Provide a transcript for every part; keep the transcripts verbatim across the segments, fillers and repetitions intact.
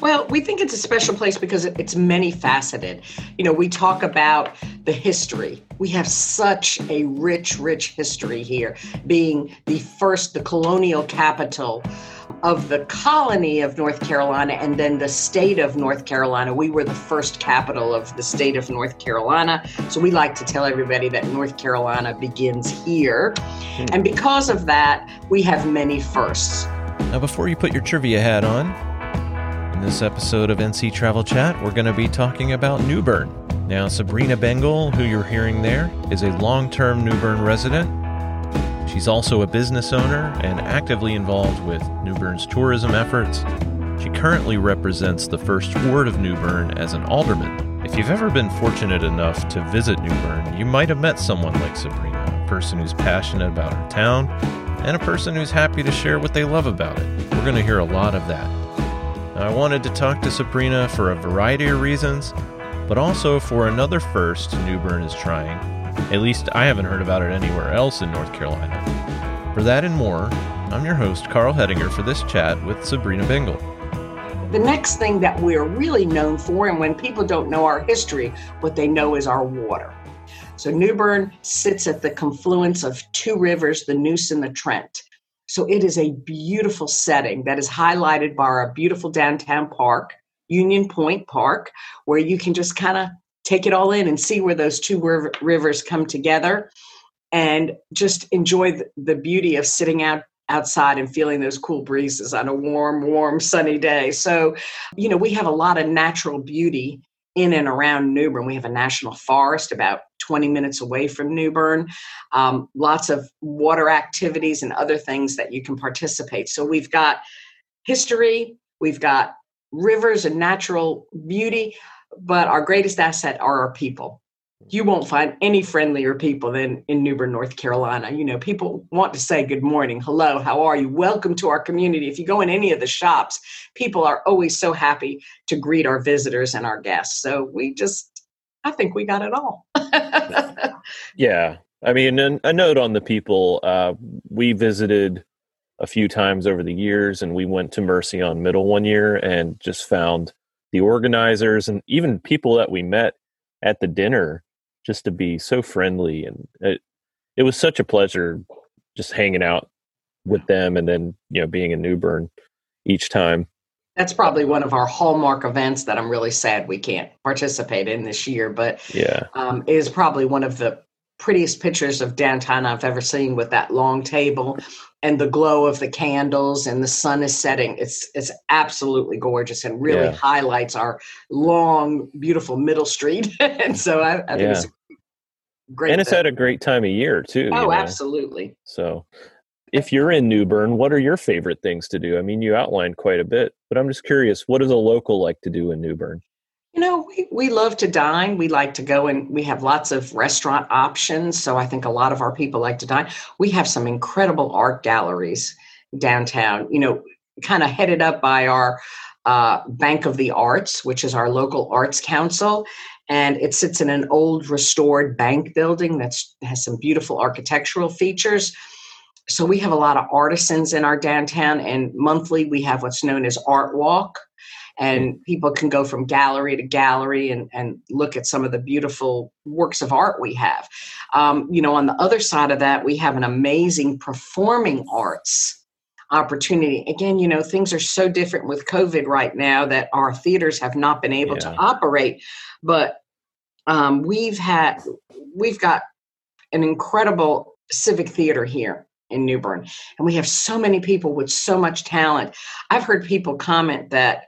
Well, we think it's a special place because it- it's many faceted. You know, we talk about the history. We have such a rich, rich history here, being the first, the colonial capital of the colony of North Carolina and then the state of North Carolina. We were the first capital of the state of North Carolina. So we like to tell everybody that North Carolina begins here. Hmm. And because of that, we have many firsts. Now, before you put your trivia hat on, in this episode of N C Travel Chat, we're going to be talking about New Bern. Now, Sabrina Bengal, who you're hearing there, is a long-term New Bern resident. She's also a business owner and actively involved with New Bern's tourism efforts. She currently represents the first ward of New Bern as an alderman. If you've ever been fortunate enough to visit New Bern, you might have met someone like Sabrina, a person who's passionate about her town and a person who's happy to share what they love about it. We're going to hear a lot of that. Now, I wanted to talk to Sabrina for a variety of reasons, but also for another first New Bern is trying. At least I haven't heard about it anywhere else in North Carolina. For that and more, I'm your host, Carl Hedinger, for this chat with Sabrina Bengal. The next thing that we're really known for, and when people don't know our history, what they know is our water. So New Bern sits at the confluence of two rivers, the Neuse and the Trent. So it is a beautiful setting that is highlighted by our beautiful downtown park, Union Point Park, where you can just kind of take it all in and see where those two river- rivers come together and just enjoy the, the beauty of sitting out outside and feeling those cool breezes on a warm, warm, sunny day. So, you know, we have a lot of natural beauty in and around New Bern. We have a national forest about twenty minutes away from New Bern, um, lots of water activities and other things that you can participate. So we've got history, we've got rivers and natural beauty, but our greatest asset are our people. You won't find any friendlier people than in New Bern, North Carolina. You know, people want to say good morning, hello, how are you? Welcome to our community. If you go in any of the shops, people are always so happy to greet our visitors and our guests. So we just, I think we got it all. Yeah. I mean, a, a note on the people, uh, we visited a few times over the years, and we went to Mercy on Middle one year and just found the organizers and even people that we met at the dinner just to be so friendly. And it, it was such a pleasure just hanging out with them and then, you know, being in New Bern each time. That's probably one of our hallmark events that I'm really sad we can't participate in this year, but yeah, um, it is probably one of the prettiest pictures of downtown I've ever seen, with that long table and the glow of the candles and the sun is setting. It's it's absolutely gorgeous and really yeah. highlights our long, beautiful middle street. And so I, I think yeah. it's great. And it's that, at a great time of year too. Oh, you know? Absolutely. So if you're in New Bern, what are your favorite things to do? I mean, you outlined quite a bit, but I'm just curious, what does a local like to do in New Bern? You know, we, we love to dine. We like to go and we have lots of restaurant options. So I think a lot of our people like to dine. We have some incredible art galleries downtown, you know, kind of headed up by our uh, Bank of the Arts, which is our local arts council. And it sits in an old restored bank building that has some beautiful architectural features. So we have a lot of artisans in our downtown, and monthly we have what's known as Art Walk. And people can go from gallery to gallery and, and look at some of the beautiful works of art we have. Um, you know, on the other side of that, we have an amazing performing arts opportunity. Again, you know, things are so different with COVID right now that our theaters have not been able Yeah. to operate. But um, we've had, we've got an incredible civic theater here in New Bern. And we have so many people with so much talent. I've heard people comment that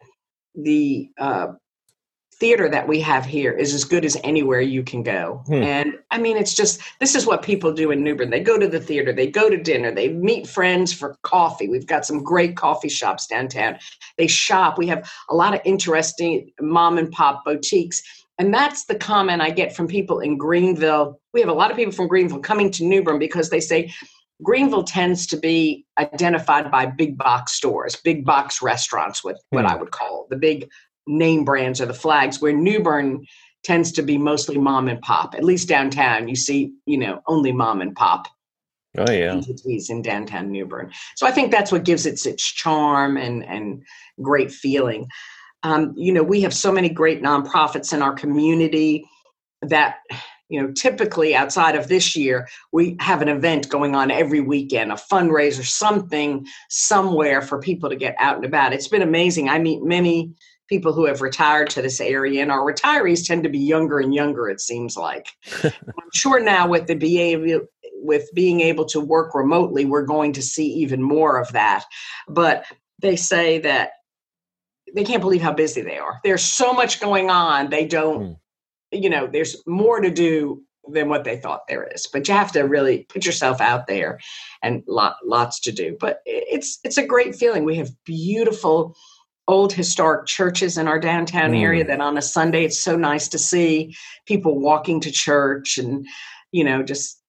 the uh, theater that we have here is as good as anywhere you can go. Hmm. And I mean, it's just, this is what people do in New Bern. They go to the theater, they go to dinner, they meet friends for coffee. We've got some great coffee shops downtown. They shop. We have a lot of interesting mom and pop boutiques. And that's the comment I get from people in Greenville. We have a lot of people from Greenville coming to New Bern because they say, Greenville tends to be identified by big box stores, big box restaurants, what, what Hmm. I would call the big name brands or the flags, where New Bern tends to be mostly mom and pop. At least downtown, you see, you know, only mom and pop Oh, yeah. entities in downtown New Bern. So I think that's what gives it its charm and, and great feeling. Um, you know, we have so many great nonprofits in our community that, you know, typically outside of this year, we have an event going on every weekend, a fundraiser, something somewhere for people to get out and about. It's been amazing. I meet many people who have retired to this area, and our retirees tend to be younger and younger, it seems like. I'm sure now with the behavior, with being able to work remotely, we're going to see even more of that. But they say that they can't believe how busy they are. There's so much going on. They don't, mm. you know, there's more to do than what they thought there is. But you have to really put yourself out there, and lot, lots to do. But it's it's a great feeling. We have beautiful old historic churches in our downtown mm. area that on a Sunday, it's so nice to see people walking to church and, you know, just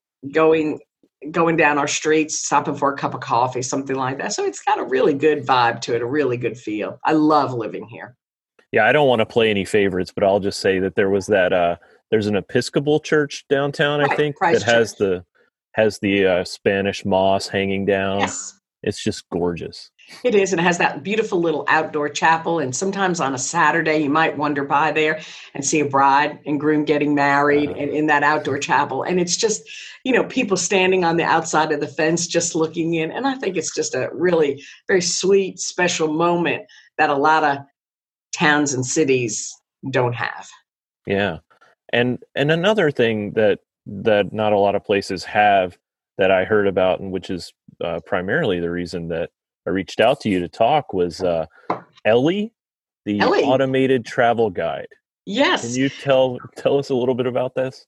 going going down our streets, stopping for a cup of coffee, something like that. So it's got a really good vibe to it, a really good feel. I love living here. Yeah, I don't want to play any favorites, but I'll just say that there was that, uh, there's an Episcopal church downtown, right, I think, Christ that has Church. the has the uh, Spanish moss hanging down. Yes. It's just gorgeous. It is, and it has that beautiful little outdoor chapel. And sometimes on a Saturday, you might wander by there and see a bride and groom getting married uh, in, in that outdoor chapel. And it's just, you know, people standing on the outside of the fence just looking in. And I think it's just a really very sweet, special moment that a lot of towns and cities don't have. Yeah. And and another thing that that not a lot of places have that I heard about, and which is uh, primarily the reason that I reached out to you to talk, was uh, Ellie, the Ellie. automated travel guide. Yes. Can you tell tell us a little bit about this?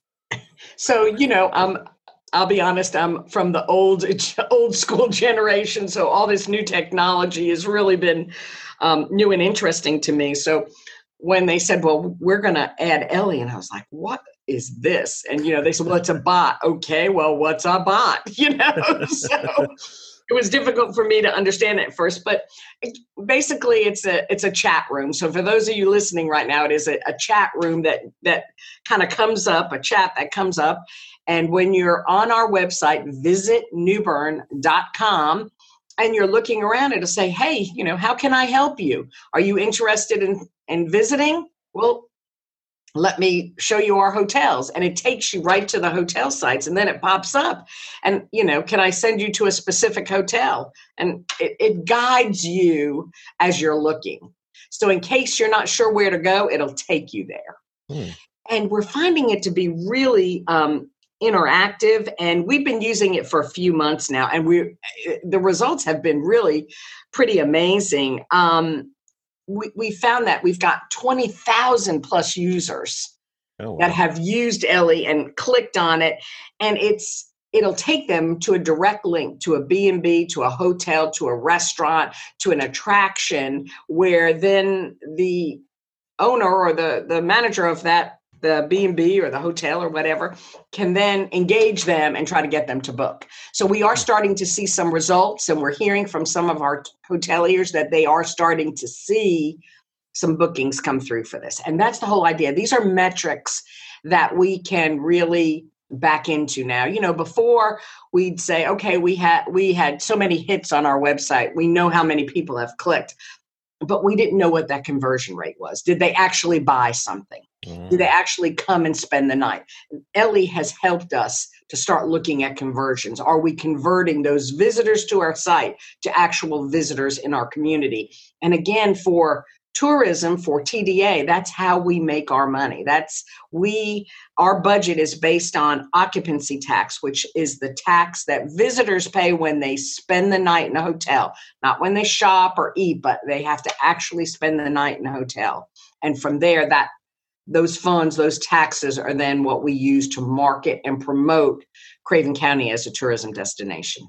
So, you know, um, I'll be honest, I'm from the old old school generation, so all this new technology has really been um, new and interesting to me. So when they said, well, we're going to add Ellie, and I was like, what is this? And, you know, they said, well, it's a bot. Okay, well, what's a bot? You know, so it was difficult for me to understand it at first, but it, basically it's a it's a chat room. So for those of you listening right now, it is a, a chat room that that kind of comes up, a chat that comes up. And when you're on our website, visit new bern dot com, and you're looking around, it'll say, hey, you know, how can I help you? Are you interested in, in visiting? Well, let me show you our hotels. And it takes you right to the hotel sites, and then it pops up. And, you know, can I send you to a specific hotel? And it, it guides you as you're looking. So in case you're not sure where to go, it'll take you there. Hmm. And we're finding it to be really um, interactive, and we've been using it for a few months now, and we the results have been really pretty amazing. Um, we, we found that we've got twenty thousand plus users oh, wow. that have used Ellie and clicked on it, and it's it'll take them to a direct link to a B and B, to a hotel, to a restaurant, to an attraction, where then the owner or the, the manager of that the B and B or the hotel or whatever, can then engage them and try to get them to book. So we are starting to see some results, and we're hearing from some of our hoteliers that they are starting to see some bookings come through for this. And that's the whole idea. These are metrics that we can really back into now. You know, before we'd say, okay, we had we had so many hits on our website. We know how many people have clicked, but we didn't know what that conversion rate was. Did they actually buy something? Mm. Did they actually come and spend the night? Ellie has helped us to start looking at conversions. Are we converting those visitors to our site to actual visitors in our community? And again, for tourism, for T D A, that's how we make our money. That's we, our budget is based on occupancy tax, which is the tax that visitors pay when they spend the night in a hotel, not when they shop or eat, but they have to actually spend the night in a hotel. And from there, that those funds, those taxes are then what we use to market and promote Craven County as a tourism destination.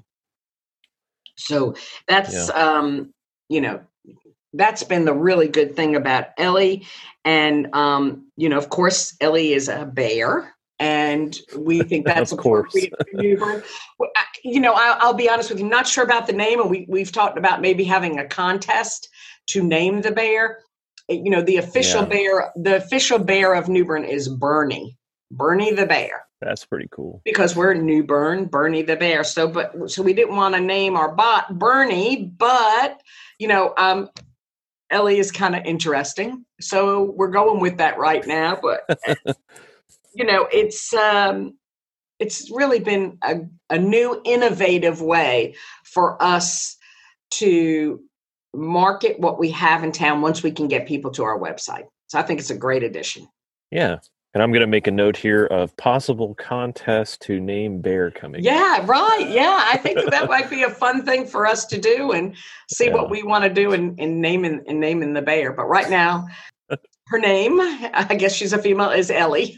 So that's, yeah. um, you know, that's been the really good thing about Ellie. And, um, you know, of course, Ellie is a bear, and we think that's appropriate for Newbern. You know, I'll, I'll be honest with you, not sure about the name, and we, we've talked about maybe having a contest to name the bear. You know, the official yeah. bear, the official bear of Newbern is Bernie, Bernie the bear. That's pretty cool. Because we're New Bern, Bernie the bear. So, but so we didn't want to name our bot Bernie, but you know, um, Ellie is kind of interesting. So we're going with that right now. But, you know, it's um, it's really been a, a new, innovative way for us to market what we have in town once we can get people to our website. So I think it's a great addition. Yeah. And I'm going to make a note here of possible contest to name bear coming. Yeah, right. Yeah, I think that might be a fun thing for us to do and see Yeah. what we want to do in, in naming in naming the bear. But right now, her name, I guess she's a female, is Ellie.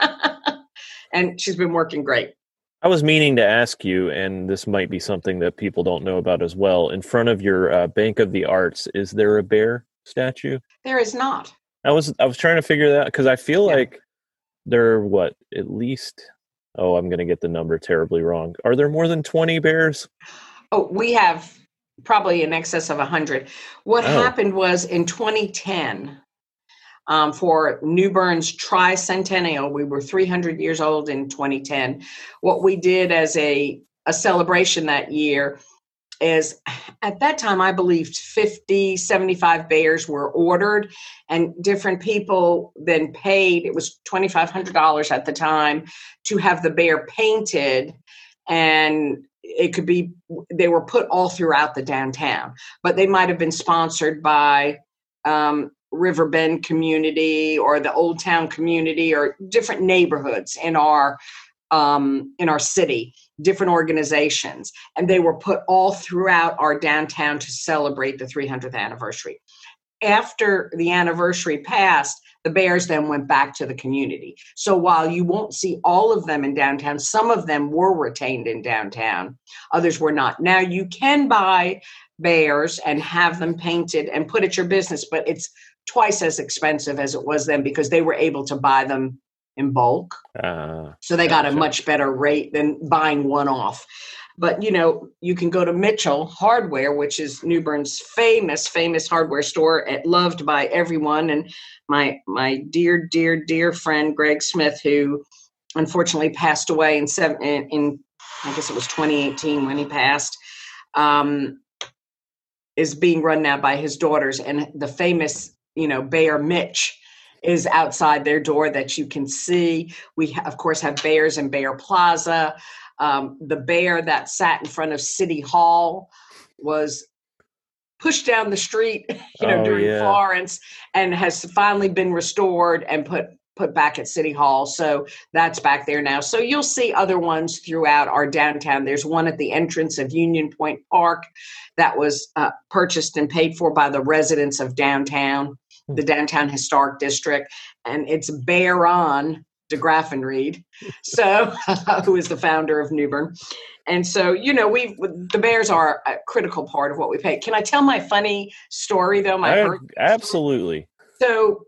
And she's been working great. I was meaning to ask you, and this might be something that people don't know about as well. In front of your uh, Bank of the Arts, is there a bear statue? There is not. I was I was trying to figure that out because I feel Yeah. like there are what at least. Oh, I'm going to get the number terribly wrong. Are there more than twenty bears? Oh, we have probably in excess of one hundred. What Oh. happened was in twenty ten, um, for New Bern's tricentennial, we were three hundred years old in twenty ten. What we did as a, a celebration that year is, at that time, I believed fifty, seventy-five bears were ordered, and different people then paid, it was twenty-five hundred dollars at the time, to have the bear painted, and it could be, they were put all throughout the downtown, but they might have been sponsored by um, Riverbend community or the Old Town community or different neighborhoods in our um, in our city, different organizations, and they were put all throughout our downtown to celebrate the three hundredth anniversary. After the anniversary passed, the bears then went back to the community. So while you won't see all of them in downtown, some of them were retained in downtown, others were not. Now you can buy bears and have them painted and put at your business, but it's twice as expensive as it was then because they were able to buy them in bulk. Uh, So they got a gotcha. much better rate than buying one off. But, you know, you can go to Mitchell Hardware, which is New Bern's famous, famous hardware store, at, loved by everyone. And my my dear, dear, dear friend, Greg Smith, who unfortunately passed away in, seven, in, in I guess it was twenty eighteen when he passed, um, is being run now by his daughters. And the famous, you know, Bear Mitch is outside their door that you can see. We, of course, have bears in Bear Plaza. Um, the bear that sat in front of City Hall was pushed down the street, you know, Oh, during yeah. Florence, and has finally been restored and put put back at City Hall. So that's back there now. So you'll see other ones throughout our downtown. There's one at the entrance of Union Point Park that was uh, purchased and paid for by the residents of downtown, the Downtown Historic District, and it's Baron de Graffenried, so who is the founder of New Bern. And so, you know, we the bears are a critical part of what we pay. Can I tell my funny story, though? My I- hurricane absolutely. story? So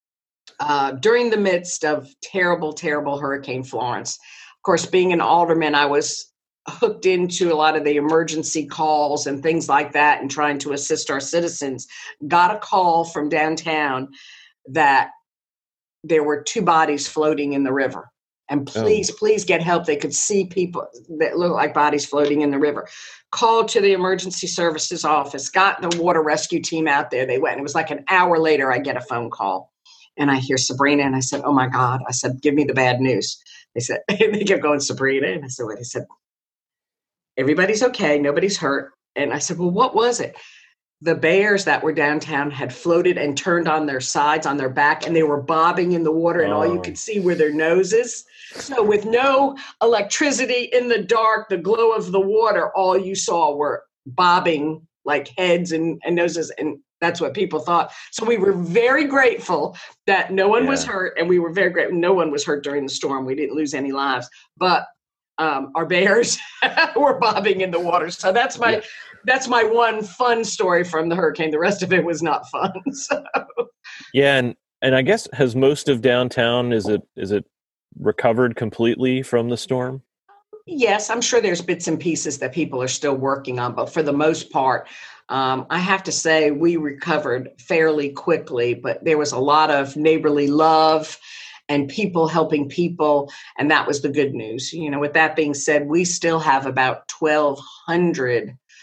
uh, during the midst of terrible, terrible Hurricane Florence, of course, being an alderman, I was hooked into a lot of the emergency calls and things like that and trying to assist our citizens. Got a call from downtown that there were two bodies floating in the river. And please, oh. please get help. They could see people that look like bodies floating in the river. Called to the emergency services office, got the water rescue team out there. They went, and it was like an hour later, I get a phone call. And I hear Sabrina, and I said, oh my God. I said, give me the bad news. They said, they kept going, Sabrina. And I said, what? He said, everybody's okay. Nobody's hurt. And I said, well, what was it? The bears that were downtown had floated and turned on their sides, on their back, and they were bobbing in the water, and oh. all you could see were their noses. So with no electricity, in the dark, the glow of the water, all you saw were bobbing like heads and, and noses, and that's what people thought. So we were very grateful that no one yeah. was hurt, and we were very grateful no one was hurt during the storm. We didn't lose any lives, but um, our bears were bobbing in the water. So that's my... Yeah. That's my one fun story from the hurricane. The rest of it was not fun. So. Yeah, and, and I guess has most of downtown, is it is it recovered completely from the storm? Yes, I'm sure there's bits and pieces that people are still working on, but for the most part, um, I have to say we recovered fairly quickly, but there was a lot of neighborly love and people helping people, and that was the good news. You know, with that being said, we still have about twelve hundred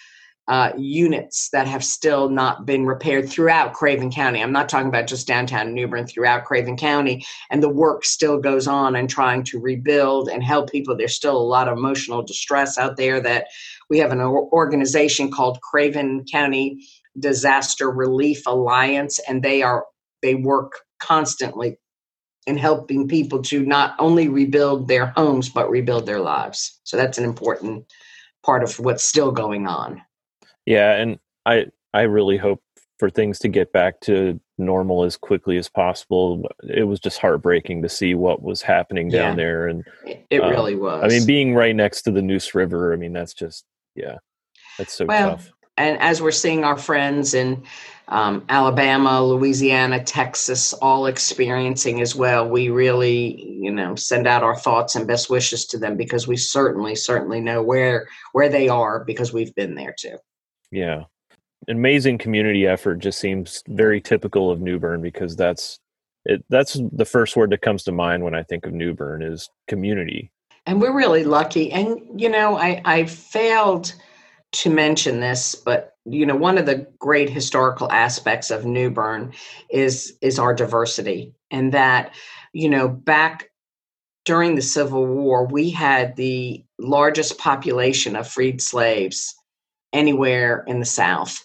uh, units that have still not been repaired throughout Craven County. I'm not talking about just downtown New Bern, throughout Craven County. And the work still goes on and trying to rebuild and help people. There's still a lot of emotional distress out there. That we have an organization called Craven County Disaster Relief Alliance, and they are they work constantly in helping people to not only rebuild their homes, but rebuild their lives. So that's an important part of what's still going on. Yeah, and I I really hope for things to get back to normal as quickly as possible. It was just heartbreaking to see what was happening down yeah, there. And it um, really was. I mean, being right next to the Neuse River, I mean, that's just, yeah, that's so well, tough. And as we're seeing our friends in um, Alabama, Louisiana, Texas, all experiencing as well, we really, you know, send out our thoughts and best wishes to them, because we certainly, certainly know where where they are, because we've been there too. Yeah. Amazing community effort. Just seems very typical of New Bern, because that's it. That's the first word that comes to mind when I think of New Bern is community. And we're really lucky. And, you know, I, I failed to mention this, but, you know, one of the great historical aspects of New Bern is, is our diversity. And that, you know, back during the Civil War, we had the largest population of freed slaves anywhere in the South.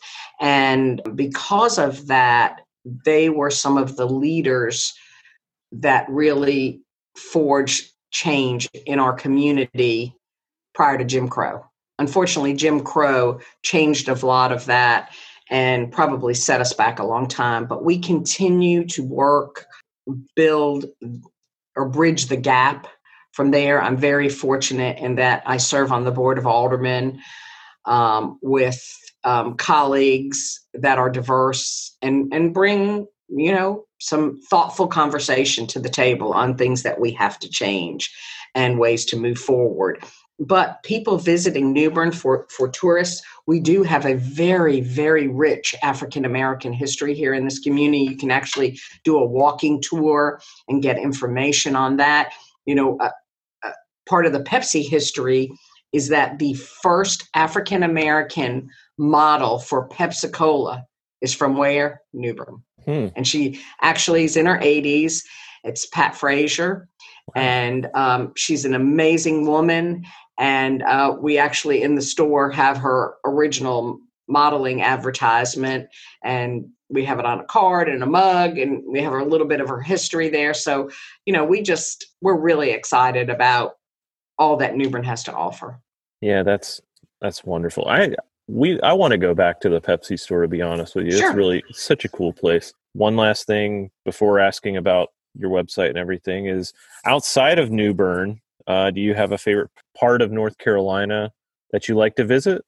And because of that, they were some of the leaders that really forged change in our community prior to Jim Crow. Unfortunately, Jim Crow changed a lot of that and probably set us back a long time. But we continue to work, build, or bridge the gap from there. I'm very fortunate in that I serve on the Board of Aldermen um, with um, colleagues that are diverse and, and bring, you know, some thoughtful conversation to the table on things that we have to change and ways to move forward. But people visiting New Bern for, for tourists, we do have a very, very rich African-American history here in this community. You can actually do a walking tour and get information on that. You know, uh, uh, part of the Pepsi history is that the first African-American model for Pepsi-Cola is from where? New Bern. Hmm. And she actually is in her eighties. It's Pat Frazier. Wow. And um, she's an amazing woman. And uh, we actually in the store have her original modeling advertisement, and we have it on a card and a mug, and we have a little bit of her history there. So, you know, we just, we're really excited about all that New Bern has to offer. Yeah, that's, that's wonderful. I, we, I want to go back to the Pepsi store, to be honest with you. Sure. It's really such a cool place. One last thing before asking about your website and everything is, outside of New Bern, uh, do you have a favorite part of North Carolina that you like to visit?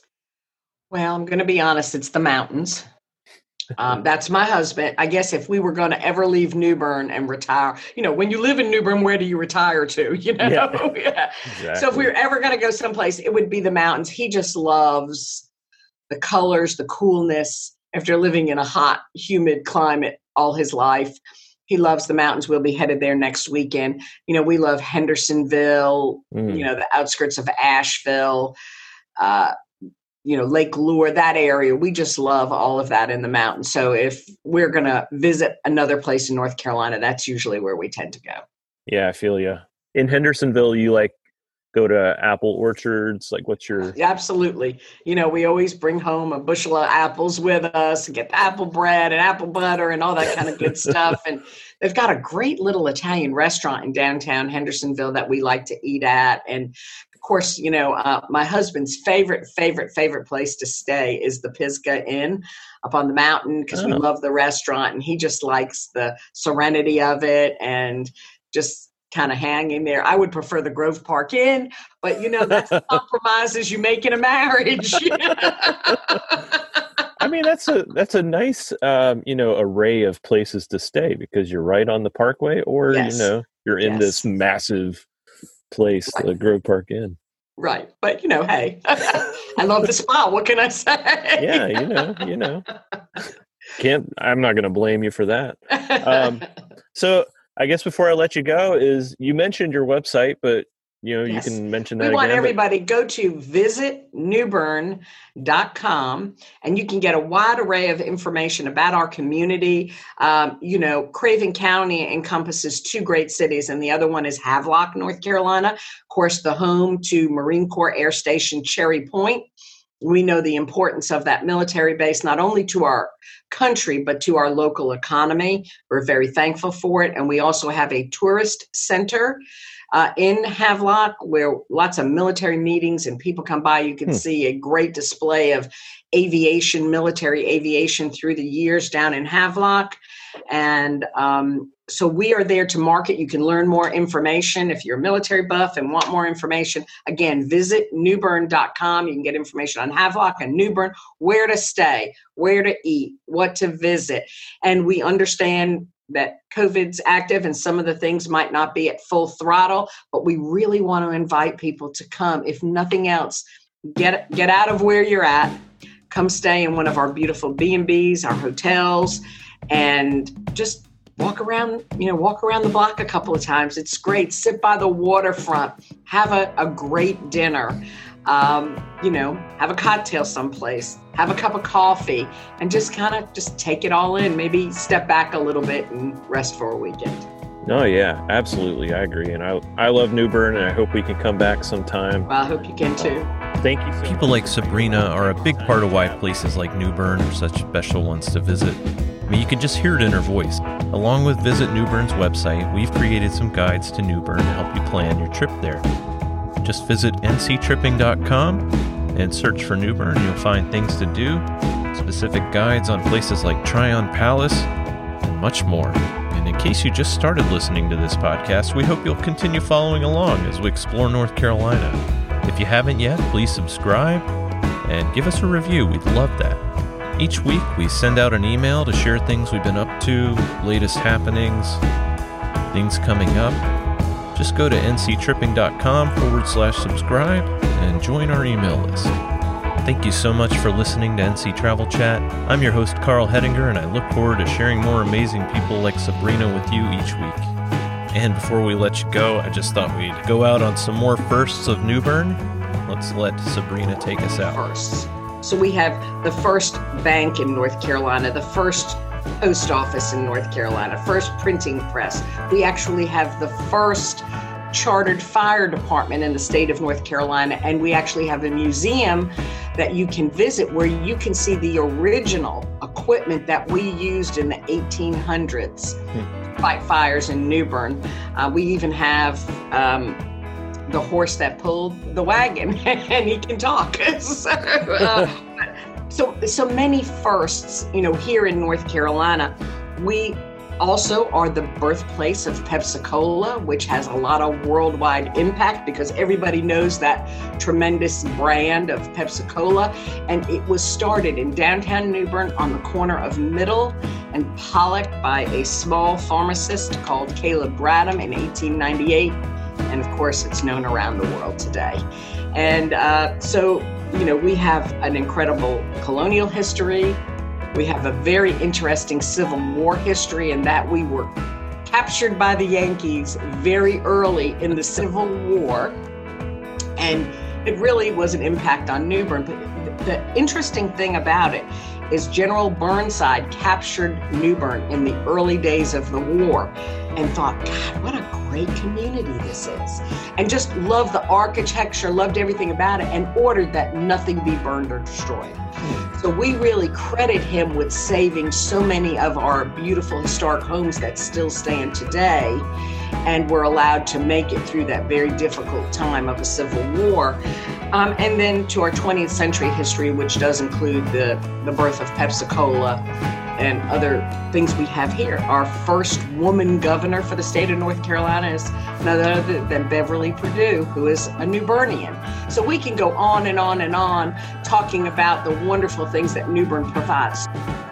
Well, I'm going to be honest, it's the mountains. Um, that's my husband. I guess if we were going to ever leave New Bern and retire, you know, when you live in New Bern, where do you retire to? You know, yeah, yeah. Exactly. So if we were ever going to go someplace, it would be the mountains. He just loves the colors, the coolness. After living in a hot, humid climate all his life, he loves the mountains. We'll be headed there next weekend. You know, we love Hendersonville, mm. you know, the outskirts of Asheville, uh, you know, Lake Lure, that area. We just love all of that in the mountains. So if we're going to visit another place in North Carolina, that's usually where we tend to go. Yeah, I feel you. In Hendersonville, you like go to apple orchards? Like, what's your... Absolutely. You know, we always bring home a bushel of apples with us and get the apple bread and apple butter and all that kind of good stuff. And they've got a great little Italian restaurant in downtown Hendersonville that we like to eat at. And of course, you know, uh, my husband's favorite, favorite, favorite place to stay is the Pisgah Inn up on the mountain, because oh. we love the restaurant, and he just likes the serenity of it and just kind of hanging there. I would prefer the Grove Park Inn, but you know, that's the compromises you make in a marriage. I mean, that's a that's a nice um, you know, array of places to stay, because you're right on the Parkway, or yes. you know, you're in yes. this massive place, right. the Grove Park Inn. Right, but you know, hey, I love the spa. What can I say? Yeah, you know, you know, can't. I'm not going to blame you for that. Um, so. I guess before I let you go, is you mentioned your website, but you know, Yes. you can mention that We want again, everybody, go to visit new bern dot com and you can get a wide array of information about our community. Um, you know, Craven County encompasses two great cities, and the other one is Havelock, North Carolina. Of course, the home to Marine Corps Air Station Cherry Point. We know the importance of that military base, not only to our country, but to our local economy. We're very thankful for it. And we also have a tourist center uh, in Havelock where lots of military meetings and people come by. You can hmm. see a great display of aviation, military aviation through the years down in Havelock. And um, so we are there to market. You can learn more information if you're a military buff and want more information. Again, visit new bern dot com. You can get information on Havelock and New Bern, where to stay, where to eat, what to visit. And we understand that COVID's active and some of the things might not be at full throttle, but we really want to invite people to come. If nothing else, get get out of where you're at, come stay in one of our beautiful B and B's, our hotels, and just walk around, you know, walk around the block a couple of times. It's great. Sit by the waterfront, have a, a great dinner, um, you know, have a cocktail someplace, have a cup of coffee, and just kind of just take it all in. Maybe step back a little bit and rest for a weekend. Oh, yeah, absolutely. I agree. And I, I love New Bern, and I hope we can come back sometime. Well, I hope you can too. Thank you. So People like Sabrina are a big part of why places like New Bern are such special ones to visit. I mean, you can just hear it in her voice. Along with Visit New Bern's website, we've created some guides to New Bern to help you plan your trip there. Just visit n c tripping dot com and search for New Bern. You'll find things to do, specific guides on places like Tryon Palace, and much more. And in case you just started listening to this podcast, we hope you'll continue following along as we explore North Carolina. If you haven't yet, please subscribe and give us a review. We'd love that. Each week, we send out an email to share things we've been up to, latest happenings, things coming up. Just go to n c tripping dot com forward slash subscribe and join our email list. Thank you so much for listening to N C Travel Chat. I'm your host, Carl Hedinger, and I look forward to sharing more amazing people like Sabrina with you each week. And before we let you go, I just thought we'd go out on some more firsts of New Bern. Let's let Sabrina take us out. Firsts. So we have the first bank in North Carolina, the first post office in North Carolina, first printing press. We actually have the first chartered fire department in the state of North Carolina, and we actually have a museum that you can visit where you can see the original equipment that we used in the eighteen hundreds hmm. to fight fires in New Bern. Uh, we even have um, the horse that pulled the wagon, and he can talk. so, uh, so, so many firsts, you know, here in North Carolina. We also are the birthplace of Pepsi-Cola, which has a lot of worldwide impact because everybody knows that tremendous brand of Pepsi-Cola. And it was started in downtown New Bern on the corner of Middle and Pollock by a small pharmacist called Caleb Bradham in eighteen ninety-eight. And of course, it's known around the world today. And uh, so, you know, we have an incredible colonial history. We have a very interesting Civil War history in that we were captured by the Yankees very early in the Civil War. And it really was an impact on New Bern. But the interesting thing about it is General Burnside captured New Bern in the early days of the war and thought, God, what a great community this is. And just loved the architecture, loved everything about it, and ordered that nothing be burned or destroyed. So we really credit him with saving so many of our beautiful historic homes that still stand today and were allowed to make it through that very difficult time of a Civil War. Um, and then to our twentieth century history, which does include the, the birth of Pepsi-Cola and other things we have here. Our first woman governor for the state of North Carolina is none other than Beverly Perdue, who is a New Bernian. So we can go on and on and on talking about the wonderful things that New Bern provides.